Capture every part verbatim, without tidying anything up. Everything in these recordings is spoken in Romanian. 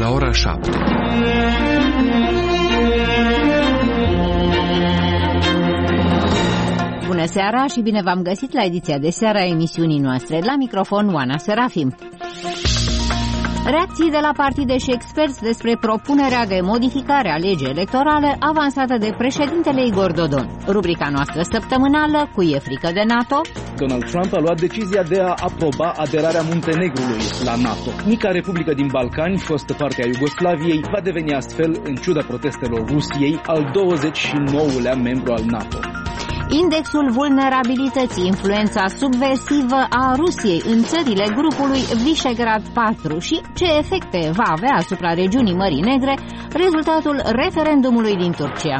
la ora șapte. Bună seara și bine v-am găsit la ediția de seară a emisiunii noastre. La microfon, Oana Serafim. Reacții de la partide și experți despre propunerea de modificare a legii electorale avansată de președintele Igor Dodon. Rubrica noastră săptămânală, cu e frică de NATO. Donald Trump a luat decizia de a aproba aderarea Muntenegrului la NATO. Mica republică din Balcani, fostă parte a Iugoslaviei, va deveni astfel, în ciuda protestelor Rusiei, al douăzeci și nouălea membru al NATO. Indexul vulnerabilității, influența subversivă a Rusiei în țările grupului Visegrad patru și ce efecte va avea asupra regiunii Mării Negre rezultatul referendumului din Turcia.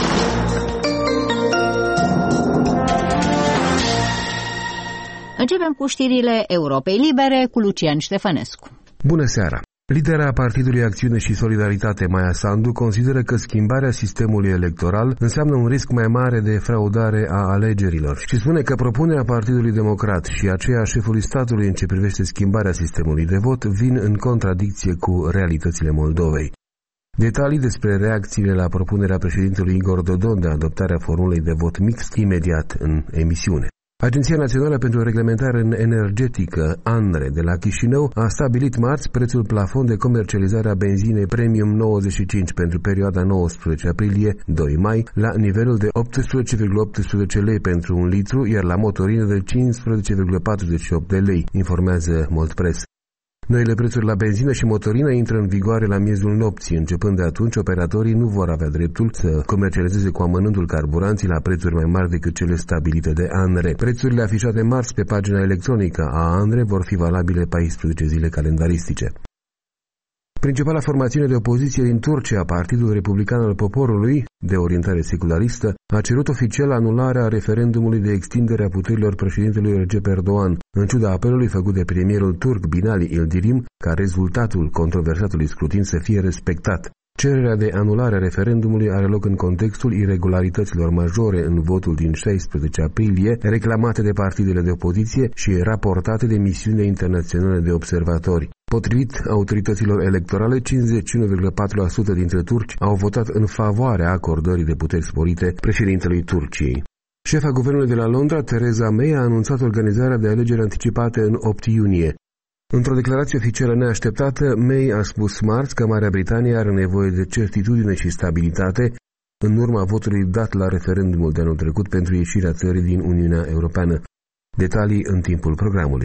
Începem cu știrile Europei Libere cu Lucian Ștefănescu. Bună seara! Lidera Partidului Acțiune și Solidaritate, Maia Sandu, consideră că schimbarea sistemului electoral înseamnă un risc mai mare de fraudare a alegerilor și spune că propunerea Partidului Democrat și aceea a șefului statului în ce privește schimbarea sistemului de vot vin în contradicție cu realitățile Moldovei. Detalii despre reacțiile la propunerea președintelui Igor Dodon de adoptarea formulei de vot mixt imediat în emisiune. Agenția Națională pentru Reglementare Energetică, ANRE, de la Chișinău, a stabilit marți prețul plafon de comercializare a benzinei Premium nouăzeci și cinci pentru perioada nouăsprezece aprilie - doi mai, la nivelul de optsprezece virgulă optsprezece lei pentru un litru, iar la motorină de cincisprezece virgulă patruzeci și opt de lei, informează Moldpress. Noile prețuri la benzină și motorină intră în vigoare la miezul nopții. Începând de atunci, operatorii nu vor avea dreptul să comercializeze cu amănuntul carburanții la prețuri mai mari decât cele stabilite de ANRE. Prețurile afișate marți pe pagina electronică a ANRE vor fi valabile paisprezece zile calendaristice. Principala formațiune de opoziție din Turcia, Partidul Republican al Poporului, de orientare secularistă, a cerut oficial anularea referendumului de extindere a puterilor președintelui Recep Erdogan, în ciuda apelului făcut de premierul turc Binali Yildirim ca rezultatul controversatului scrutin să fie respectat. Cererea de anulare a referendumului are loc în contextul irregularităților majore în votul din șaisprezece aprilie, reclamate de partidele de opoziție și raportate de misiunile internaționale de observatori. Potrivit autorităților electorale, cincizeci și unu virgulă patru la sută dintre turci au votat în favoarea acordării de puteri sporite președintelui Turciei. Șefa guvernului de la Londra, Theresa May, a anunțat organizarea de alegeri anticipate în opt iunie. Într-o declarație oficială neașteptată, May a spus marți că Marea Britanie are nevoie de certitudine și stabilitate în urma votului dat la referendumul de anul trecut pentru ieșirea țării din Uniunea Europeană. Detalii în timpul programului.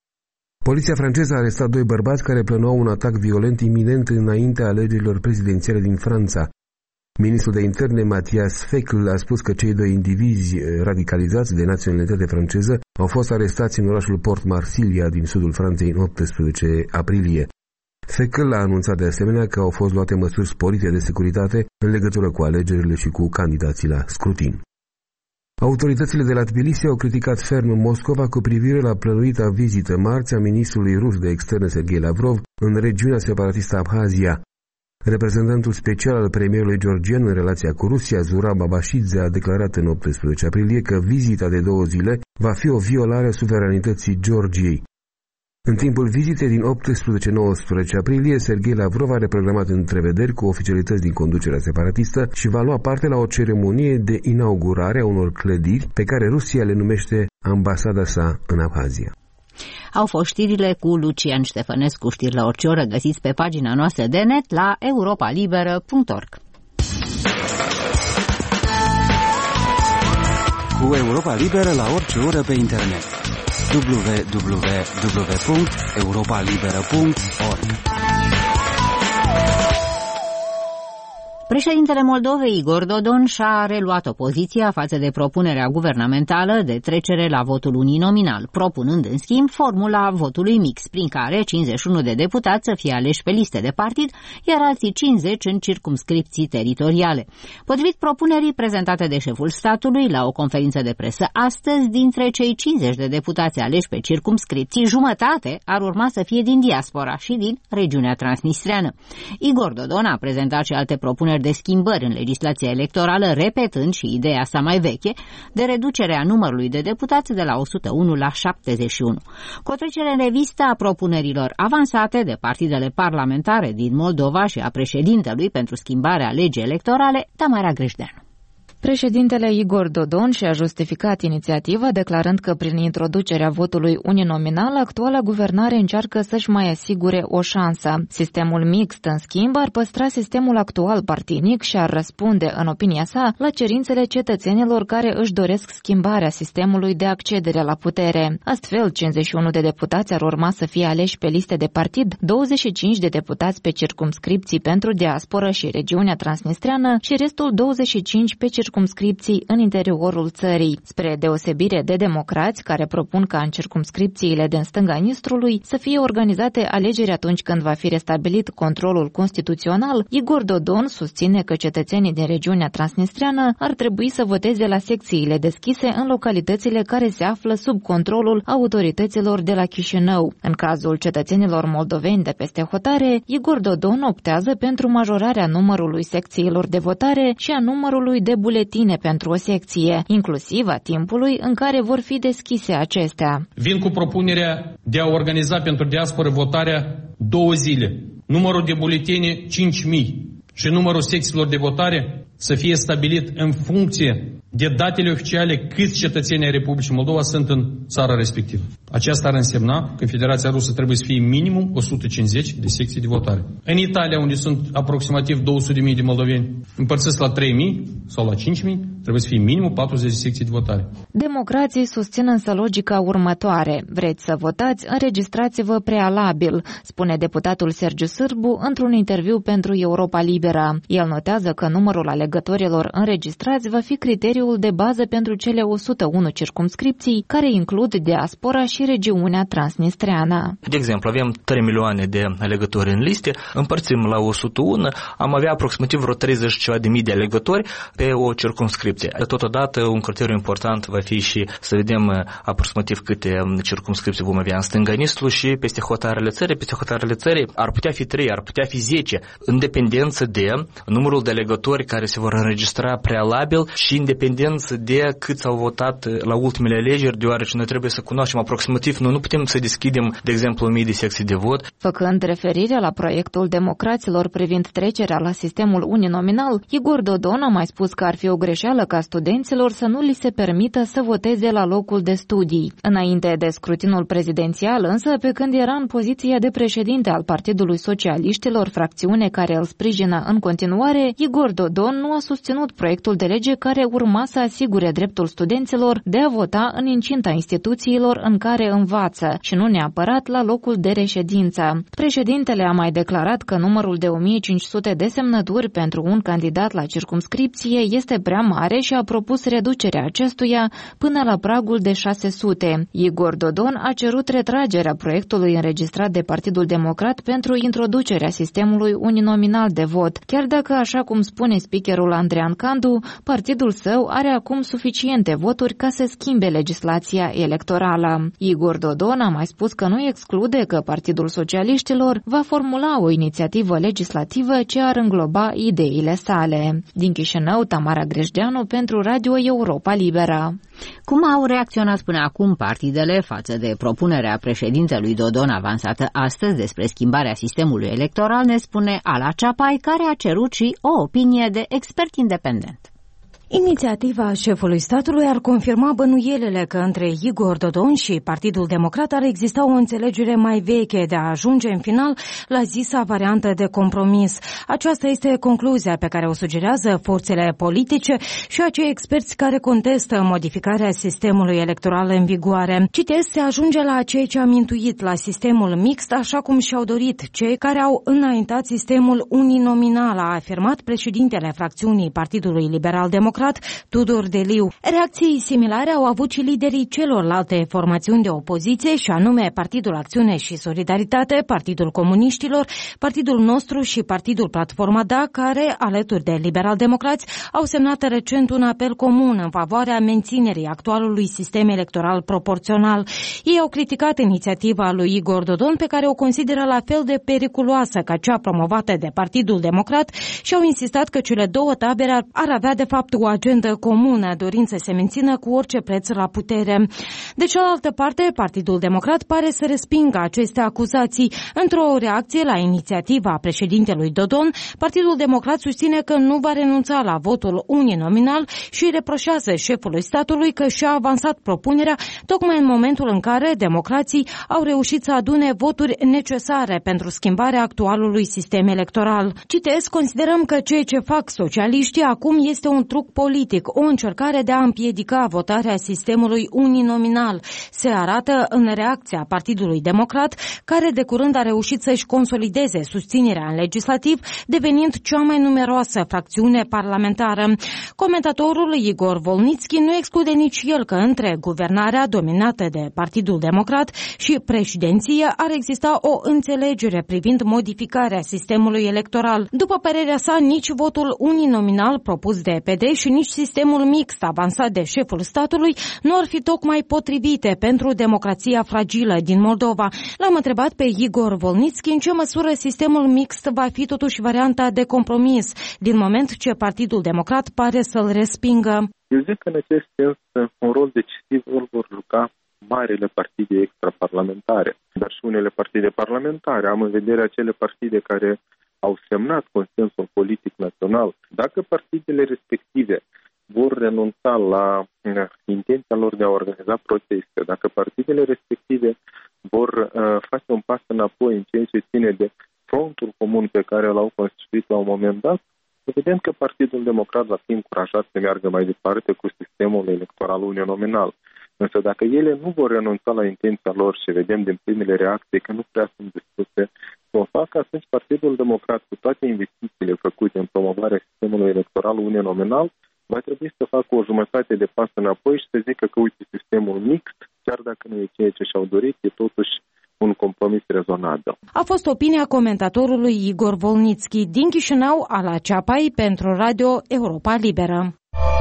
Poliția franceză a arestat doi bărbați care plănuau un atac violent iminent înaintea alegerilor prezidențiale din Franța. Ministrul de Interne, Mathias Fekl, a spus că cei doi indivizi radicalizați de naționalitate franceză au fost arestați în orașul Port Marsilia din sudul Franței în optsprezece aprilie. Fekl a anunțat de asemenea că au fost luate măsuri sporite de securitate în legătură cu alegerile și cu candidații la scrutin. Autoritățile de la Tbilisi au criticat ferm Moscova cu privire la plănuita vizită marți a ministrului rus de externe Sergei Lavrov în regiunea separatistă Abhazia. Reprezentantul special al premierului georgian în relația cu Rusia, Zurab Abashidze, a declarat în optsprezece aprilie că vizita de două zile va fi o violare a suveranității Georgiei. În timpul vizitei din optsprezece nouăsprezece aprilie, Sergei Lavrov are programat întrevederi cu oficialități din conducerea separatistă și va lua parte la o ceremonie de inaugurare a unor clădiri pe care Rusia le numește ambasada sa în Abhazia. Au fost știrile cu Lucian Ștefănescu. Știri la orice oră găsiți pe pagina noastră de net la europa liberă punct org. Cu Europa Liberă la orice oră pe internet. w w w punct europa liberă punct org. Președintele Moldovei, Igor Dodon, și-a reluat opoziția față de propunerea guvernamentală de trecere la votul uninominal, propunând în schimb formula votului mix, prin care cincizeci și unu de deputați să fie aleși pe liste de partid, iar alții cincizeci în circumscripții teritoriale. Potrivit propunerii prezentate de șeful statului la o conferință de presă astăzi, dintre cei cincizeci de deputați aleși pe circumscripții, jumătate ar urma să fie din diaspora și din regiunea transnistreană. Igor Dodon a prezentat și alte propuneri de schimbări în legislația electorală, repetând și ideea sa mai veche de reducerea numărului de deputați de la o sută unu la șaptezeci și unu. Cu o trecere în revistă a propunerilor avansate de partidele parlamentare din Moldova și a președintelui pentru schimbarea legii electorale, Tamara Grejdeanu. Președintele Igor Dodon și-a justificat inițiativa declarând că prin introducerea votului uninominal, actuala guvernare încearcă să-și mai asigure o șansă. Sistemul mixt, în schimb, ar păstra sistemul actual partinic și ar răspunde, în opinia sa, la cerințele cetățenilor care își doresc schimbarea sistemului de accedere la putere. Astfel, cincizeci și unu de deputați ar urma să fie aleși pe liste de partid, douăzeci și cinci de deputați pe circumscripții pentru diasporă și regiunea transnistreană și restul douăzeci și cinci pe circumscripții circumscripții în interiorul țării, spre deosebire de democrați care propun ca în circumscripțiile din stânga Nistrului să fie organizate alegeri atunci când va fi restabilit controlul constituțional. Igor Dodon susține că cetățenii din regiunea transnistreană ar trebui să voteze la secțiile deschise în localitățile care se află sub controlul autorităților de la Chișinău. În cazul cetățenilor moldoveni de peste hotare, Igor Dodon optează pentru majorarea numărului secțiilor de votare și a numărului de buletine pentru o secție, inclusiv a timpului în care vor fi deschise acestea. Vin cu propunerea de a organiza pentru diasporă votarea două zile. Numărul de buletine cinci mii și numărul secțiilor de votare să fie stabilit în funcție de datele oficiale câți cetățeni ai Republicii Moldova sunt în țara respectivă. Aceasta ar însemna că Federația Rusă trebuie să fie minimum o sută cincizeci de secții de votare. În Italia, unde sunt aproximativ două sute de mii de moldoveni, împărțiți la trei mii sau la cinci mii, trebuie să fie minimum patruzeci de secții de votare. Democrații susțin însă logica următoare. Vreți să votați? Înregistrați-vă prealabil, spune deputatul Sergiu Sârbu într-un interviu pentru Europa Liberă. El notează că numărul alegătorilor înregistrați va fi criteriul de bază pentru cele o sută unu circumscripții, care includ diaspora și regiunea transnistreană. De exemplu, avem trei milioane de alegători în liste, împărțim la o sută unu, am avea aproximativ vreo treizeci ceva de mii de alegători pe o circumscripție. Totodată, un criteriu important va fi și să vedem aproximativ câte circumscripții vom avea în stânga Nistrului și peste hotarele țării. Peste hotarele țării ar putea fi trei, ar putea fi zece, în dependență de numărul de alegători care se vor înregistra prealabil și în dependență de câți au votat la ultimele alegeri, deoarece noi trebuie să cunoaștem aproximativ, noi nu putem să deschidem, de exemplu, o mie de secții de vot. Făcând referire la proiectul democraților privind trecerea la sistemul uninominal, Igor Dodon a mai spus că ar fi o greșeală ca studenților să nu li se permită să voteze la locul de studii. Înainte de scrutinul prezidențial, însă, pe când era în poziția de președinte al Partidului Socialiștilor, fracțiune care îl sprijină în continuare, Igor Dodon nu a susținut proiectul de lege care urma să asigure dreptul studenților de a vota în incinta instituțiilor în care învață și nu neapărat la locul de reședință. Președintele a mai declarat că numărul de o mie cinci sute de semnături pentru un candidat la circumscripție este prea mare și a propus reducerea acestuia până la pragul de șase sute. Igor Dodon a cerut retragerea proiectului înregistrat de Partidul Democrat pentru introducerea sistemului uninominal de vot, chiar dacă, așa cum spune speakerul Andrean Candu, partidul său are acum suficiente voturi ca să schimbe legislația electorală. Igor Dodon a mai spus că nu exclude că Partidul Socialiștilor va formula o inițiativă legislativă ce ar îngloba ideile sale. Din Chișinău, Tamara Grejdeanu pentru Radio Europa Liberă. Cum au reacționat până acum partidele față de propunerea președintelui Dodon avansată astăzi despre schimbarea sistemului electoral, ne spune Ala Ceapai, care a cerut și o opinie de expert independent. Inițiativa șefului statului ar confirma bănuielile că între Igor Dodon și Partidul Democrat ar exista o înțelegere mai veche de a ajunge în final la zisa variantă de compromis. Aceasta este concluzia pe care o sugerează forțele politice și acei experți care contestă modificarea sistemului electoral în vigoare. Citez, se ajunge la ceea ce am intuit, la sistemul mixt, așa cum și-au dorit cei care au înaintat sistemul uninominal, a afirmat președintele fracțiunii Partidului Liberal Democrat Democrat, Tudor Deliu. Reacții similare au avut și liderii celorlalte formațiuni de opoziție, și anume Partidul Acțiune și Solidaritate, Partidul Comuniștilor, Partidul Nostru și Partidul Platforma Da, care, alături de liberal-democrați, au semnat recent un apel comun în favoarea menținerii actualului sistem electoral proporțional. Ei au criticat inițiativa lui Igor Dodon, pe care o consideră la fel de periculoasă ca cea promovată de Partidul Democrat, și au insistat că cele două tabere ar avea de fapt o agendă comună, dorind să se mențină cu orice preț la putere. De cealaltă parte, Partidul Democrat pare să respingă aceste acuzații. Într-o reacție la inițiativa președintelui Dodon, Partidul Democrat susține că nu va renunța la votul uninominal și reproșează șefului statului că și-a avansat propunerea tocmai în momentul în care democrații au reușit să adune voturi necesare pentru schimbarea actualului sistem electoral. Citez, considerăm că ceea ce fac socialiștii acum este un truc politic, o încercare de a împiedica votarea sistemului uninominal. Se arată în reacția Partidului Democrat, care de curând a reușit să-și consolideze susținerea în legislativ, devenind cea mai numeroasă fracțiune parlamentară. Comentatorul Igor Volnitski nu exclude nici el că între guvernarea dominată de Partidul Democrat și președinție ar exista o înțelegere privind modificarea sistemului electoral. După părerea sa, nici votul uninominal propus de P D și nici sistemul mixt avansat de șeful statului nu ar fi tocmai potrivite pentru democrația fragilă din Moldova. L-am întrebat pe Igor Volnitski în ce măsură sistemul mixt va fi totuși varianta de compromis, din moment ce Partidul Democrat pare să-l respingă. Eu zic că în acest sens un rol decisiv îl vor juca marile partide extraparlamentare, dar și unele partide parlamentare. Am în vedere acele partide care au semnat consensul politic național. Dacă partidele respective vor renunța la intenția lor de a organiza proteste, dacă partidele respective vor uh, face un pas înapoi în ceea ce ține de frontul comun pe care l-au constituit la un moment dat, evident că Partidul Democrat va fi încurajat să meargă mai departe cu sistemul electoral uninominal. Însă dacă ele nu vor renunța la intenția lor și vedem din primele reacții că nu prea sunt dispuse să o facă, atunci Partidul Democrat, cu toate investițiile făcute în promovarea sistemului electoral uninominal, va trebui să facă o jumătate de pas înapoi și să zică că, uite, sistemul mixt, chiar dacă nu e ceea ce și-au dorit, e totuși un compromis rezonabil. A fost opinia comentatorului Igor Volnitski din Chișinău, Ala Ceapai, pentru Radio Europa Liberă.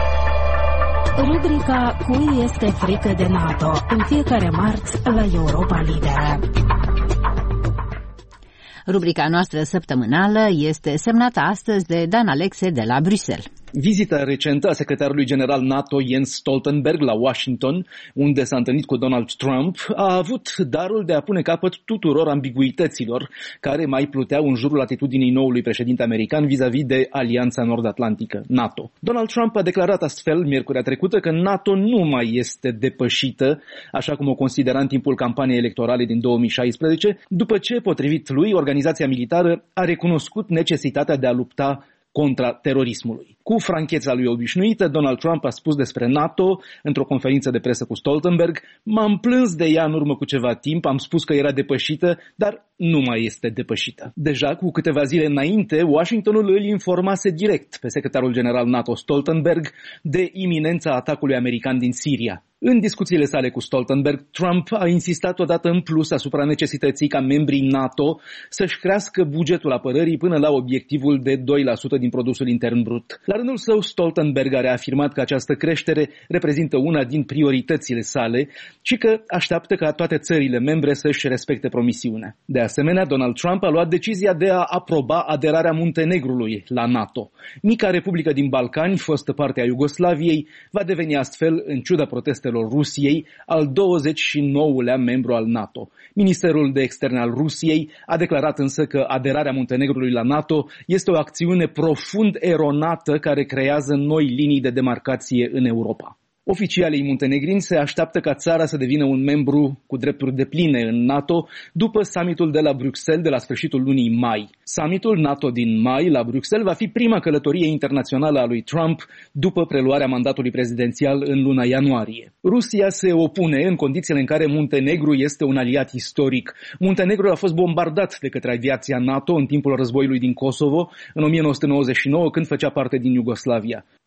Rubrica Cui este frică de NATO, în fiecare marți la Europa Liberă. Rubrica noastră săptămânală este semnată astăzi de Dan Alexe de la Bruxelles. Vizita recentă a secretarului general NATO Jens Stoltenberg la Washington, unde s-a întâlnit cu Donald Trump, a avut darul de a pune capăt tuturor ambiguităților care mai pluteau în jurul atitudinii noului președinte american vis-a-vis de Alianța Nord-Atlantică, NATO. Donald Trump a declarat astfel miercurea trecută că NATO nu mai este depășită, așa cum o considera în timpul campaniei electorale din două mii șaisprezece, după ce, potrivit lui, organizația militară a recunoscut necesitatea de a lupta contra terorismului. Cu francheța lui obișnuită, Donald Trump a spus despre NATO într-o conferință de presă cu Stoltenberg: m-am plâns de ea în urmă cu ceva timp, am spus că era depășită, dar nu mai este depășită. Deja cu câteva zile înainte, Washingtonul îl informase direct pe secretarul general NATO Stoltenberg de iminența atacului american din Siria. În discuțiile sale cu Stoltenberg, Trump a insistat odată în plus asupra necesității ca membrii NATO să-și crească bugetul apărării până la obiectivul de doi la sută din produsul intern brut. La rândul său, Stoltenberg a reafirmat că această creștere reprezintă una din prioritățile sale și că așteaptă ca toate țările membre să-și respecte promisiunea. De asemenea, Donald Trump a luat decizia de a aproba aderarea Muntenegrului la NATO. Mica republică din Balcani, fostă parte a Iugoslaviei, va deveni astfel, în ciuda protestelor Rusiei, al douăzeci și nouălea membru al NATO. Ministerul de Externe al Rusiei a declarat însă că aderarea Muntenegrului la NATO este o acțiune profund eronată care creează noi linii de demarcație în Europa. Oficialii muntenegrini se așteaptă ca țara să devină un membru cu drepturi depline în NATO după summitul de la Bruxelles de la sfârșitul lunii mai. Summitul NATO din mai la Bruxelles va fi prima călătorie internațională a lui Trump după preluarea mandatului prezidențial în luna ianuarie. Rusia se opune în condițiile în care Muntenegru este un aliat istoric. Muntenegru a fost bombardat de către aviația NATO în timpul războiului din Kosovo în o mie nouă sute nouăzeci și nouă, când făcea parte din Iugoslavia.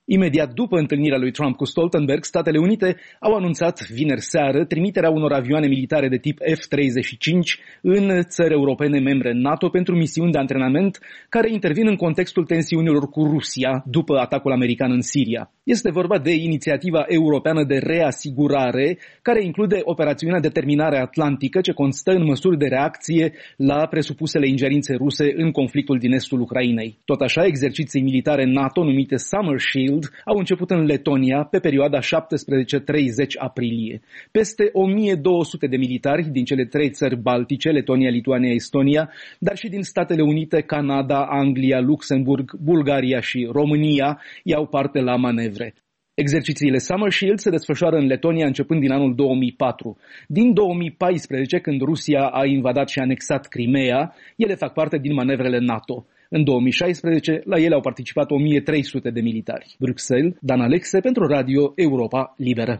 Imediat după întâlnirea lui Trump cu Stoltenberg, Statele Unite au anunțat vineri seară trimiterea unor avioane militare de tip F treizeci și cinci în țări europene membre NATO pentru misiuni de antrenament care intervin în contextul tensiunilor cu Rusia după atacul american în Siria. Este vorba de inițiativa europeană de reasigurare, care include operațiunea de terminare atlantică, ce constă în măsuri de reacție la presupusele ingerințe ruse în conflictul din estul Ucrainei. Tot așa, exerciții militare NATO numite Summer Shield au început în Letonia pe perioada șaptesprezece treizeci aprilie. Peste o mie două sute de militari din cele trei țări baltice, Letonia, Lituania, Estonia, dar și din Statele Unite, Canada, Anglia, Luxemburg, Bulgaria și România iau parte la manevre. Exercițiile Summer Shield se desfășoară în Letonia începând din anul două mii patru. Din două mii paisprezece, când Rusia a invadat și anexat Crimea, ele fac parte din manevrele NATO. În două mii șaisprezece, la ele au participat o mie trei sute de militari. Bruxelles, Dan Alexe pentru Radio Europa Liberă.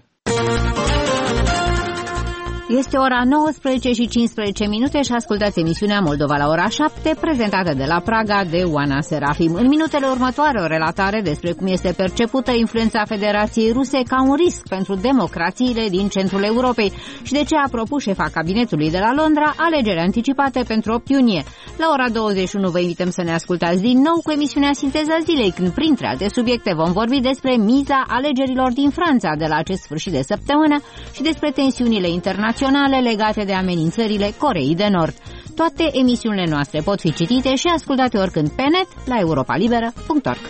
Este ora nouăsprezece și cincisprezece minute și ascultați emisiunea Moldova la ora șapte, prezentată de la Praga de Oana Serafim. În minutele următoare, o relatare despre cum este percepută influența Federației Ruse ca un risc pentru democrațiile din centrul Europei și de ce a propus șefa cabinetului de la Londra alegeri anticipate pentru opt iunie. La ora douăzeci și unu vă invităm să ne ascultați din nou cu emisiunea Sinteza Zilei, când printre alte subiecte vom vorbi despre miza alegerilor din Franța de la acest sfârșit de săptămână și despre tensiunile internaționale legate de amenințările Coreei de Nord. Toate emisiunile noastre pot fi citite și ascultate oricând pe net la europa liberă punct org.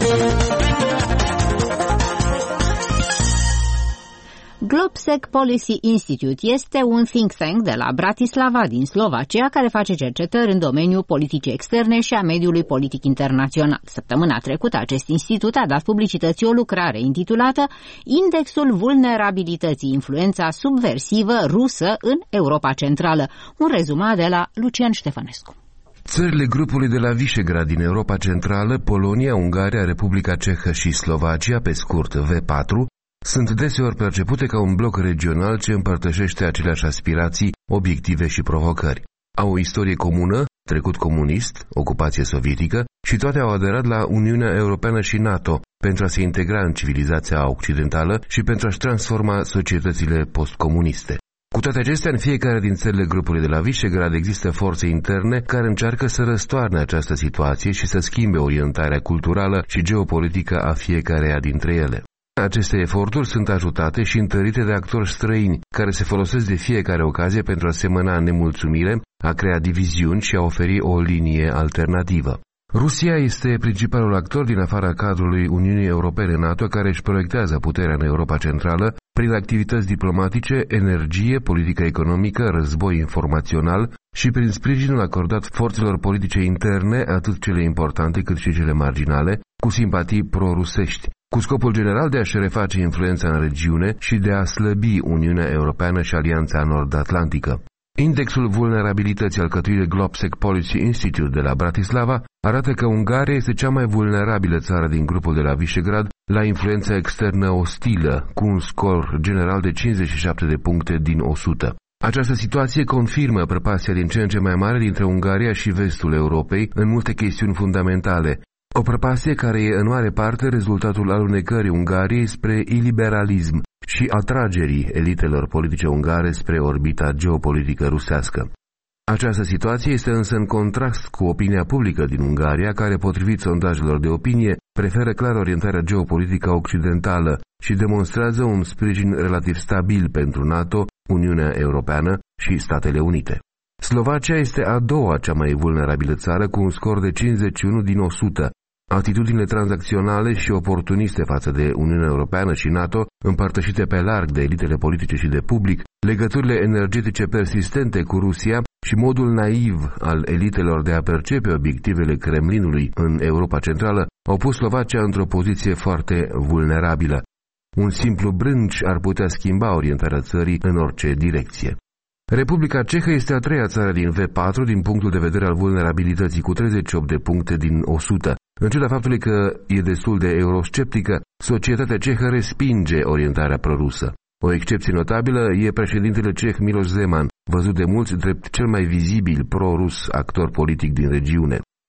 Globsec Policy Institute este un think tank de la Bratislava din Slovacia care face cercetări în domeniul politicii externe și a mediului politic internațional. Săptămâna trecută acest institut a dat publicității o lucrare intitulată Indexul vulnerabilității, influența subversivă rusă în Europa Centrală. Un rezumat de la Lucian Ștefănescu. Țările grupului de la Visegrad din Europa Centrală, Polonia, Ungaria, Republica Cehă și Slovacia, pe scurt V patru, sunt deseori percepute ca un bloc regional ce împărtășește aceleași aspirații, obiective și provocări. Au o istorie comună, trecut comunist, ocupație sovietică și toate au aderat la Uniunea Europeană și NATO pentru a se integra în civilizația occidentală și pentru a-și transforma societățile postcomuniste. Cu toate acestea, în fiecare din țările grupului de la Visegrad există forțe interne care încearcă să răstoarne această situație și să schimbe orientarea culturală și geopolitică a fiecăreia dintre ele. Aceste eforturi sunt ajutate și întărite de actori străini, care se folosesc de fiecare ocazie pentru a semăna nemulțumire, a crea diviziuni și a oferi o linie alternativă. Rusia este principalul actor din afara cadrului Uniunii Europene NATO care își proiectează puterea în Europa Centrală prin activități diplomatice, energie, politică economică, război informațional și prin sprijinul acordat forțelor politice interne, atât cele importante cât și cele marginale, cu simpatii pro-rusești, cu scopul general de a-și reface influența în regiune și de a slăbi Uniunea Europeană și Alianța Nord-Atlantică. Indexul vulnerabilității alcătuit de Globsec Policy Institute de la Bratislava arată că Ungaria este cea mai vulnerabilă țară din grupul de la Visegrad la influența externă ostilă, cu un scor general de cincizeci și șapte de puncte din o sută. Această situație confirmă prăpastia din ce în ce mai mare dintre Ungaria și vestul Europei în multe chestiuni fundamentale, o prăpastie care e în mare parte rezultatul alunecării Ungariei spre iliberalism și atragerii elitelor politice ungare spre orbita geopolitică rusească. Această situație este însă în contrast cu opinia publică din Ungaria, care, potrivit sondajelor de opinie, preferă clar orientarea geopolitică occidentală și demonstrează un sprijin relativ stabil pentru NATO, Uniunea Europeană și Statele Unite. Slovacia este a doua cea mai vulnerabilă țară, cu un scor de cincizeci și unu din o sută. Atitudinile tranzacționale și oportuniste față de Uniunea Europeană și NATO, împărtășite pe larg de elitele politice și de public, legăturile energetice persistente cu Rusia și modul naiv al elitelor de a percepe obiectivele Kremlinului în Europa Centrală au pus Slovacia într-o poziție foarte vulnerabilă. Un simplu brânci ar putea schimba orientarea țării în orice direcție. Republica Cehă este a treia țară din V patru din punctul de vedere al vulnerabilității, cu treizeci și opt de puncte din o sută. În ciuda faptului că e destul de eurosceptică, societatea cehă respinge orientarea prorusă. O excepție notabilă e președintele ceh Miloš Zeman, văzut de mulți drept cel mai vizibil pro-rus actor politic din regiune.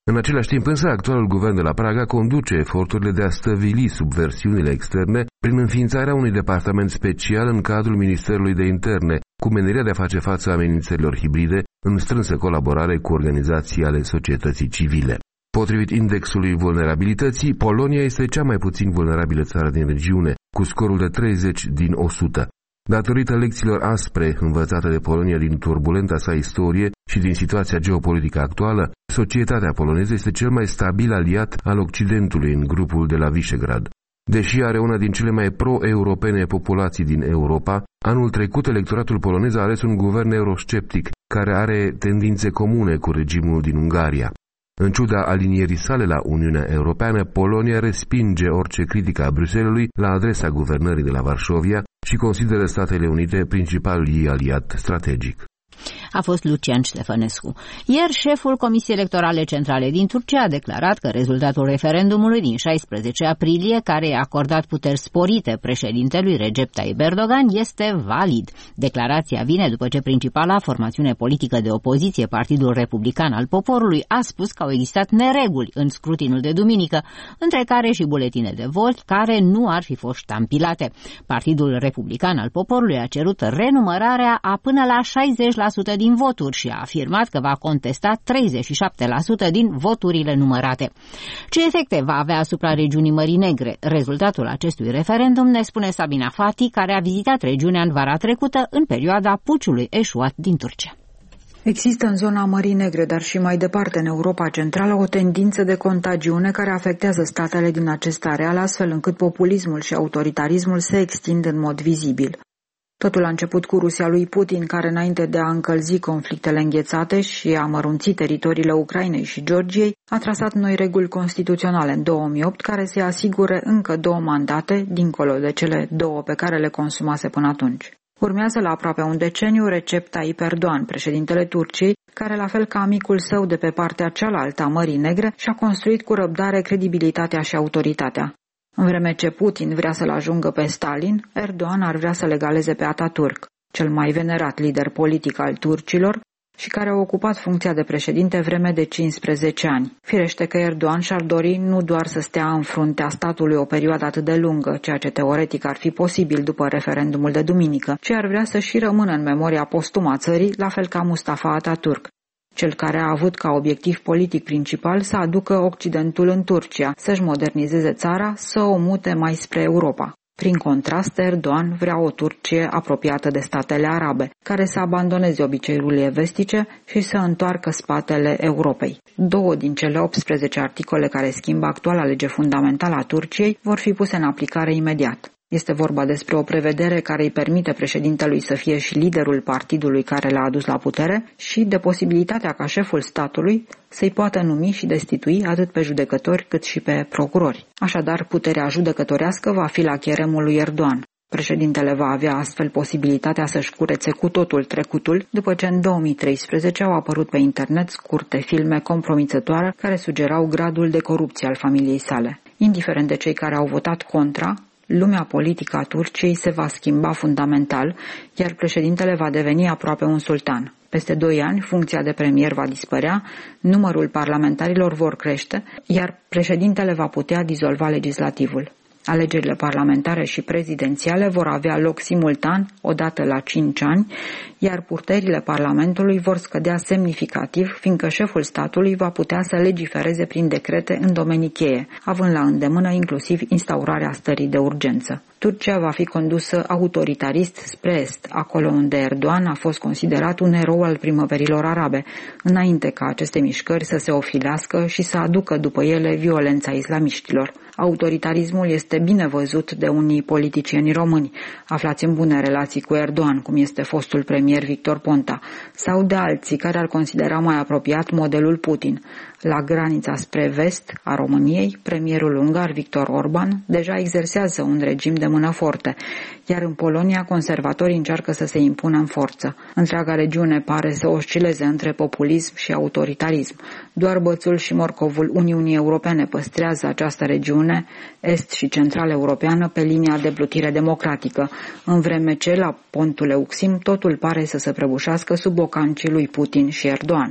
În același timp însă, actualul guvern de la Praga conduce eforturile de a stăvili subversiunile externe prin înființarea unui departament special în cadrul Ministerului de Interne, cu menirea de a face față amenințărilor hibride în strânsă colaborare cu organizații ale societății civile. Potrivit indexului vulnerabilității, Polonia este cea mai puțin vulnerabilă țară din regiune, cu scorul de treizeci din o sută. Datorită lecțiilor aspre învățate de Polonia din turbulenta sa istorie și din situația geopolitică actuală, societatea poloneză este cel mai stabil aliat al Occidentului în grupul de la Visegrad. Deși are una din cele mai pro-europene populații din Europa, anul trecut electoratul polonez a ales un guvern eurosceptic, care are tendințe comune cu regimul din Ungaria. În ciuda alinierii sale la Uniunea Europeană, Polonia respinge orice critică a Bruxellesului la adresa guvernării de la Varșovia și consideră Statele Unite principalul ei aliat strategic. A fost Lucian Ștefănescu. Ieri, șeful Comisiei Electorale Centrale din Turcia a declarat că rezultatul referendumului din șaisprezece aprilie, care i-a acordat puteri sporite președintelui Recep Tayyip Erdogan, este valid. Declarația vine după ce principala formațiune politică de opoziție, Partidul Republican al Poporului, a spus că au existat nereguli în scrutinul de duminică, între care și buletine de vot care nu ar fi fost ștampilate. Partidul Republican al Poporului a cerut renumărarea a până la șaizeci la sută din voturi și a afirmat că va contesta treizeci și șapte la sută din voturile numărate. Ce efecte va avea asupra regiunii Mării Negre rezultatul acestui referendum, ne spune Sabina Fati, care a vizitat regiunea în vara trecută în perioada puciului eșuat din Turcia. Există în zona Mării Negre, dar și mai departe în Europa Centrală, o tendință de contagiune care afectează statele din acest areal, astfel încât populismul și autoritarismul se extind în mod vizibil. Totul a început cu Rusia lui Putin, care înainte de a încălzi conflictele înghețate și a mărunți teritoriile Ucrainei și Georgiei, a trasat noi reguli constituționale în două mii opt care să asigure încă două mandate, dincolo de cele două pe care le consumase până atunci. Urmează la aproape un deceniu Recep Tayyip Erdogan, președintele Turciei, care, la fel ca amicul său de pe partea cealaltă a Mării Negre, și-a construit cu răbdare credibilitatea și autoritatea. În vreme ce Putin vrea să-l ajungă pe Stalin, Erdogan ar vrea să legaleze pe Ataturk, cel mai venerat lider politic al turcilor și care a ocupat funcția de președinte vreme de cincisprezece ani. Firește că Erdogan și-ar dori nu doar să stea în fruntea statului o perioadă atât de lungă, ceea ce teoretic ar fi posibil după referendumul de duminică, ci ar vrea să și rămână în memoria postumă a țării, la fel ca Mustafa Ataturk, cel care a avut ca obiectiv politic principal să aducă Occidentul în Turcia, să-și modernizeze țara, să o mute mai spre Europa. Prin contrast, Erdogan vrea o Turcie apropiată de statele arabe, care să abandoneze obiceiurile vestice și să întoarcă spatele Europei. Două din cele optsprezece articole care schimbă actuala lege fundamentală a Turciei vor fi puse în aplicare imediat. Este vorba despre o prevedere care îi permite președintelui să fie și liderul partidului care l-a adus la putere și de posibilitatea ca șeful statului să-i poată numi și destitui atât pe judecători cât și pe procurori. Așadar, puterea judecătorească va fi la cheremul lui Erdogan. Președintele va avea astfel posibilitatea să-și curețe cu totul trecutul, după ce în două mii treisprezece au apărut pe internet scurte filme compromițătoare care sugerau gradul de corupție al familiei sale. Indiferent de cei care au votat contra, lumea politică a Turciei se va schimba fundamental, iar președintele va deveni aproape un sultan. Peste doi ani, funcția de premier va dispărea, numărul parlamentarilor vor crește, iar președintele va putea dizolva legislativul. Alegerile parlamentare și prezidențiale vor avea loc simultan, odată la cinci ani, iar puterile Parlamentului vor scădea semnificativ, fiindcă șeful statului va putea să legifereze prin decrete în domenii cheie, având la îndemână inclusiv instaurarea stării de urgență. Turcia va fi condusă autoritarist spre est, acolo unde Erdogan a fost considerat un erou al primăverilor arabe, înainte ca aceste mișcări să se ofilească și să aducă după ele violența islamiștilor. Autoritarismul este bine văzut de unii politicieni români, aflați în bune relații cu Erdogan, cum este fostul premier Victor Ponta, sau de alții care ar considera mai apropiat modelul Putin. La granița spre vest a României, premierul ungar Viktor Orban deja exersează un regim de mână forte, iar în Polonia conservatorii încearcă să se impună în forță. Întreaga regiune pare să oscileze între populism și autoritarism. Doar Bățul și Morcovul Uniunii Europene păstrează această regiune, est și central europeană, pe linia de plutire democratică, în vreme ce la pontul Euxin totul pare să se prăbușească sub bocancii lui Putin și Erdogan.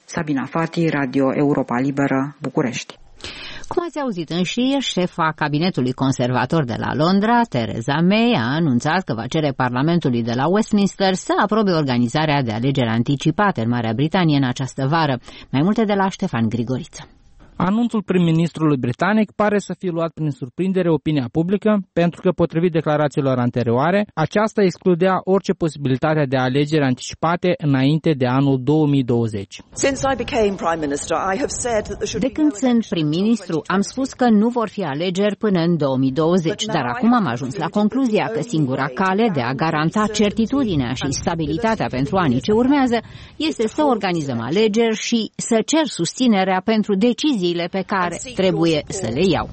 Sabina Fati, Radio Europa Liberă, București. Cum ați auzit în știri, șefa cabinetului conservator de la Londra, Theresa May, a anunțat că va cere Parlamentului de la Westminster să aprobe organizarea de alegeri anticipate în Marea Britanie în această vară. Mai multe de la Ștefan Grigoriță. Anunțul prim-ministrului britanic pare să fie luat prin surprindere opinia publică, pentru că, potrivit declarațiilor anterioare, aceasta excludea orice posibilitate de alegeri anticipate înainte de anul două mii douăzeci. De când sunt prim-ministru, am spus că nu vor fi alegeri până în două mii douăzeci, dar acum am ajuns la concluzia că singura cale de a garanta certitudinea și stabilitatea pentru anii ce urmează este să organizăm alegeri și să cer susținerea pentru decizii pe care trebuie să le iau.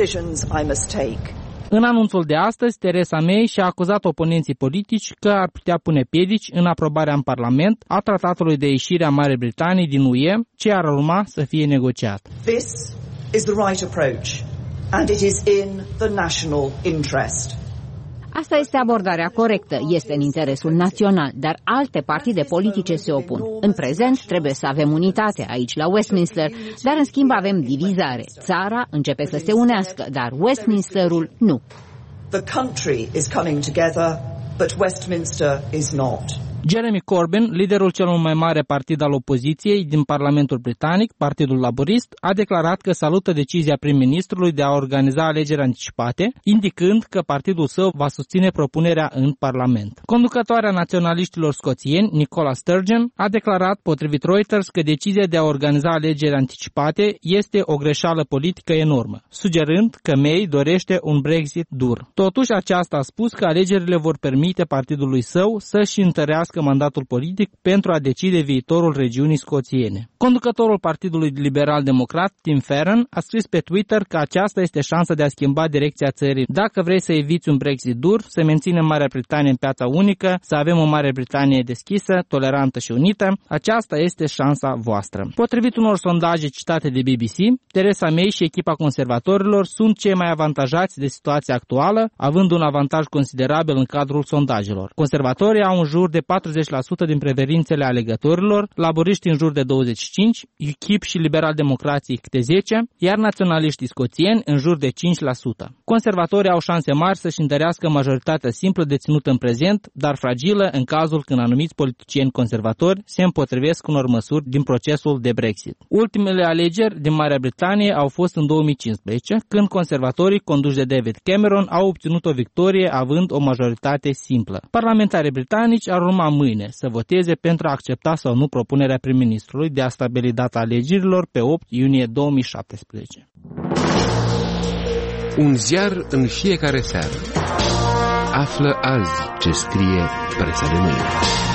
În anunțul de astăzi, Theresa May și-a acuzat oponenții politici că ar putea pune piedici în aprobarea în Parlament a tratatului de ieșire a Marii Britanii din U E, ce ar urma să fie negociat. This is the right approach and it is in the national interest. Asta este abordarea corectă, este în interesul național, dar alte partide politice se opun. În prezent trebuie să avem unitate aici la Westminster, dar în schimb avem divizare. Țara începe să se unească, dar Westminsterul nu. The country is coming together, but Westminster is not. Jeremy Corbyn, liderul cel mai mare partid al opoziției din Parlamentul Britanic, Partidul Laborist, a declarat că salută decizia prim-ministrului de a organiza alegeri anticipate, indicând că partidul său va susține propunerea în Parlament. Conducătoarea naționaliștilor scoțieni, Nicola Sturgeon, a declarat, potrivit Reuters, că decizia de a organiza alegeri anticipate este o greșeală politică enormă, sugerând că May dorește un Brexit dur. Totuși, aceasta a spus că alegerile vor permite partidului său să-și întărească mandatul politic pentru a decide viitorul regiunii scoțiene. Conducătorul Partidului Liberal-Democrat, Tim Farron, a scris pe Twitter că aceasta este șansa de a schimba direcția țării. Dacă vrei să eviți un Brexit dur, să menținem Marea Britanie în piața unică, să avem o Mare Britanie deschisă, tolerantă și unită, aceasta este șansa voastră. Potrivit unor sondaje citate de B B C, Theresa May și echipa conservatorilor sunt cei mai avantajați de situația actuală, având un avantaj considerabil în cadrul sondajelor. Conservatorii au în jur de patruzeci la sută din preferințele alegătorilor, laboriștii în jur de douăzeci și cinci la sută, U K I P și liberal-democrații câte zece la sută, iar naționaliștii scoțieni în jur de cinci la sută. Conservatorii au șanse mari să-și întărească majoritatea simplă deținută în prezent, dar fragilă în cazul când anumiți politicieni conservatori se împotrivesc unor măsuri din procesul de Brexit. Ultimele alegeri din Marea Britanie au fost în două mii cincisprezece, când conservatorii conduși de David Cameron au obținut o victorie având o majoritate simplă. Parlamentarii britanici ar urma mâine să voteze pentru a accepta sau nu propunerea prim-ministrului de a stabili data alegerilor pe opt iunie două mii șaptesprezece. Un ziar în fiecare seară. Află azi ce scrie presa de mâine.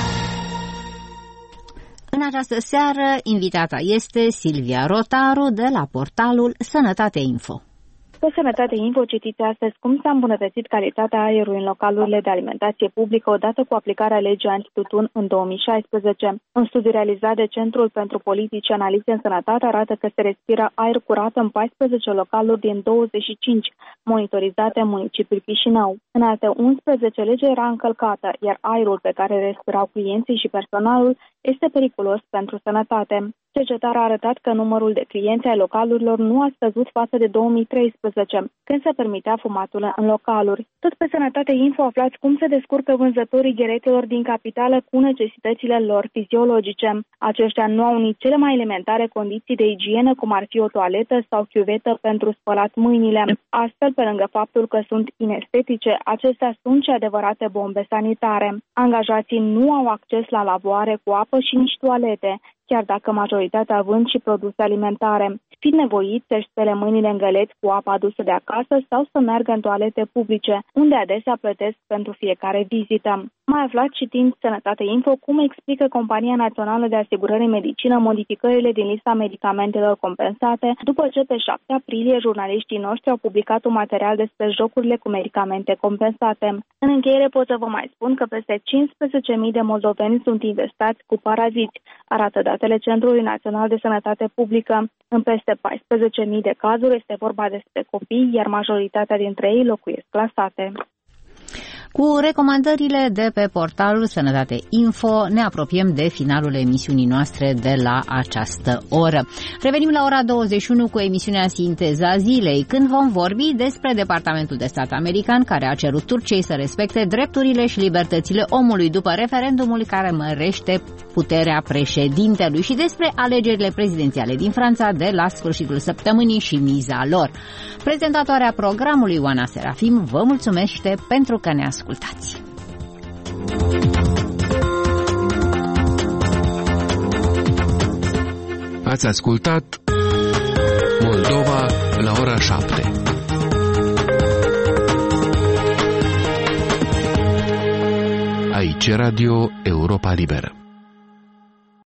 În această seară, invitata este Silvia Rotaru de la portalul Sănătate Info. Pe Sănătate Info citiți astăzi cum s-a îmbunătățit calitatea aerului în localurile de alimentație publică odată cu aplicarea legii antitutun în două mii șaisprezece. Un studiu realizat de Centrul pentru Politici Analize în Sănătate arată că se respiră aer curat în paisprezece localuri din douăzeci și cinci monitorizate în municipiul Chișinău. În alte unsprezece lege era încălcată, iar aerul pe care respirau clienții și personalul este periculos pentru sănătate. Cercetarea a arătat că numărul de clienți ai localurilor nu a scăzut față de două mii treisprezece, când se permitea fumatul în localuri. Tot pe Sănătate Info aflați cum se descurcă vânzătorii gheretelor din capitală cu necesitățile lor fiziologice. Aceștia nu au nici cele mai elementare condiții de igienă, cum ar fi o toaletă sau chiuvetă pentru spălat mâinile. Astfel, pe lângă faptul că sunt inestetice, acestea sunt și adevărate bombe sanitare. Angajații nu au acces la lavoare cu apă și nici toalete, chiar dacă majoritatea vând și produse alimentare, fiind nevoiți să-și spele mâinile în găleți cu apă adusă de acasă sau să meargă în toalete publice, unde adesea plătesc pentru fiecare vizită. Mai aflați citind Sănătate Info cum explică Compania Națională de Asigurări în Medicină modificările din lista medicamentelor compensate, după ce pe șapte aprilie jurnaliștii noștri au publicat un material despre jocurile cu medicamente compensate. În încheiere pot să vă mai spun că peste cincisprezece mii de moldoveni sunt infestați cu paraziți, arată datele Centrului Național de Sănătate Publică. În peste paisprezece mii de cazuri este vorba despre copii, iar majoritatea dintre ei locuiesc la sate. Cu recomandările de pe portalul Sănătate Info ne apropiem de finalul emisiunii noastre de la această oră. Revenim la ora douăzeci și unu cu emisiunea Sinteza Zilei, când vom vorbi despre Departamentul de Stat american care a cerut Turciei să respecte drepturile și libertățile omului după referendumul care mărește puterea președintelui și despre alegerile prezidențiale din Franța de la sfârșitul săptămânii și miza lor. Prezentatoarea programului Oana Serafim vă mulțumește pentru că ne ascultați. Ați ascultat Moldova la ora șapte. Aici Radio Europa Liberă.